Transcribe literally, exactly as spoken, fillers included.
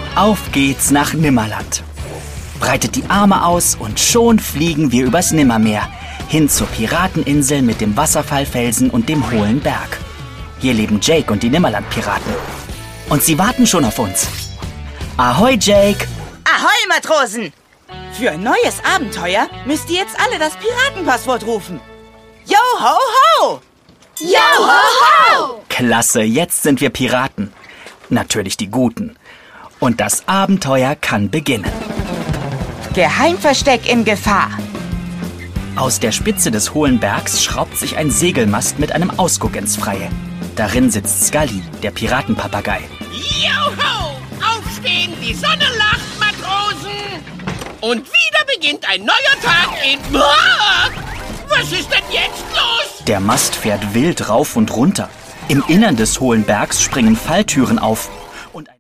Auf geht's nach Nimmerland. Breitet die Arme aus und schon fliegen wir übers Nimmermeer hin zur Pirateninsel mit dem Wasserfallfelsen und dem hohlen Berg. Hier leben Jake und die Nimmerland-Piraten. Und sie warten schon auf uns. Ahoi, Jake! Ahoi, Matrosen! Für ein neues Abenteuer müsst ihr jetzt alle das Piratenpasswort rufen. Yo, ho, ho! Yo, ho, ho! Klasse, jetzt sind wir Piraten. Natürlich die Guten. Und das Abenteuer kann beginnen. Geheimversteck in Gefahr. Aus der Spitze des hohlen Bergs schraubt sich ein Segelmast mit einem Ausguck ins Freie. Darin sitzt Scully, der Piratenpapagei. Joho! Aufstehen, die Sonne lacht, Matrosen! Und wieder beginnt ein neuer Tag in... Ah! Was ist denn jetzt los? Der Mast fährt wild rauf und runter. Im Innern des hohlen Bergs springen Falltüren auf.